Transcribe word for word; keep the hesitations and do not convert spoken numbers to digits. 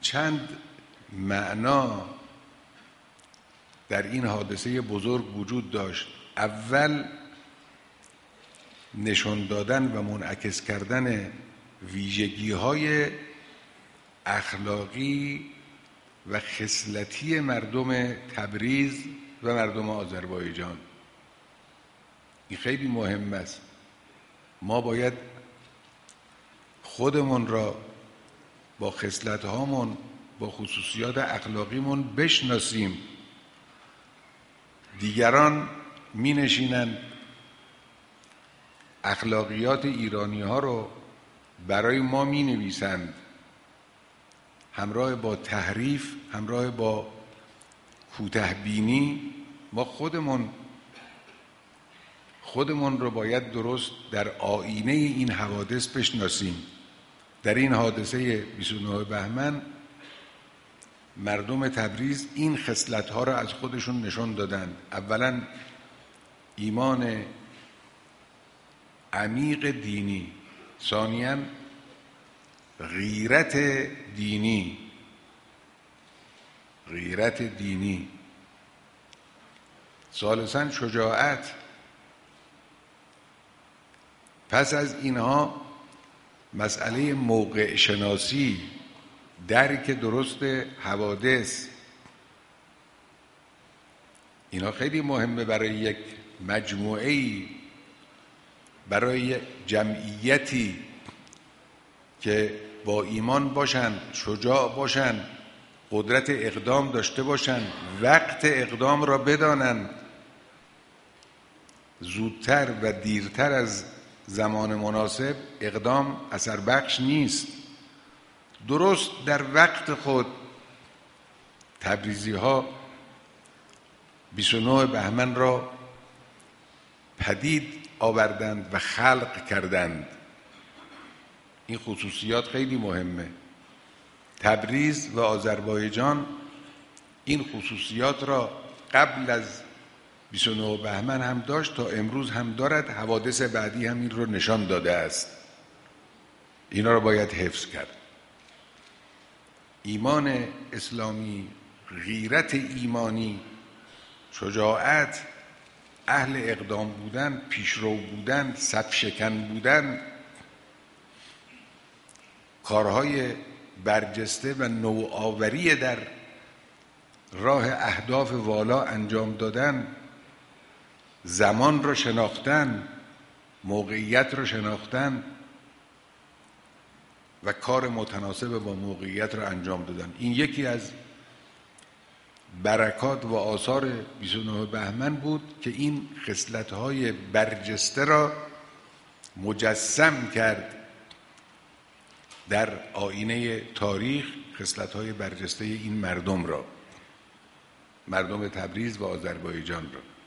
چند معنا در این حادثه بزرگ وجود داشت. اول نشان دادن و منعکس کردن ویژگی‌های اخلاقی و خصلتی مردم تبریز و مردم آذربایجان. این خیلی مهم است. ما باید خودمون را با خصلت‌هامون، با خصوصیات اخلاقیمون بشناسیم. دیگران می نشینند اخلاقیات ایرانی ها رو برای ما می نویسند، همراه با تحریف، همراه با کوتاه‌بینی. ما خودمون خودمون رو باید درست در آینه این حوادث بشناسیم. در این حادثه بیست و نه بهمن مردم تبریز این خصلت‌ها را از خودشون نشان دادند. اولا ایمان عمیق دینی، ثانیاً غیرت دینی غیرت دینی ثالثاً شجاعت. پس از اینها مسئله موقع شناسی، درک درست حوادث، اینا خیلی مهمه برای یک مجموعه‌ای، برای جمعیتی که با ایمان باشن، شجاع باشن، قدرت اقدام داشته باشن، وقت اقدام را بدانن، زودتر و دیرتر از زمان مناسب اقدام اثر بخش نیست. درست در وقت خود تبریزی ها بیست و نه بهمن را پدید آوردند و خلق کردند. این خصوصیات خیلی مهمه. تبریز و آذربایجان این خصوصیات را قبل از بیست و نه بهمن هم داشت، تا امروز هم دارد. حوادث بعدی هم این رو نشان داده است. اینا رو باید حفظ کرد. ایمان اسلامی، غیرت ایمانی، شجاعت، اهل اقدام بودن، پیشرو بودن، صف شکن بودن، کارهای برجسته و نوآوری در راه اهداف والا انجام دادن، زمان را شناختن، موقعیت را شناختن و کار متناسب با موقعیت را انجام دادن. این یکی از برکات و آثار بیست و نه بهمن بود که این خصلت‌های برجسته را مجسم کرد در آینه تاریخ، خصلت‌های برجسته این مردم را، مردم تبریز و آذربایجان را.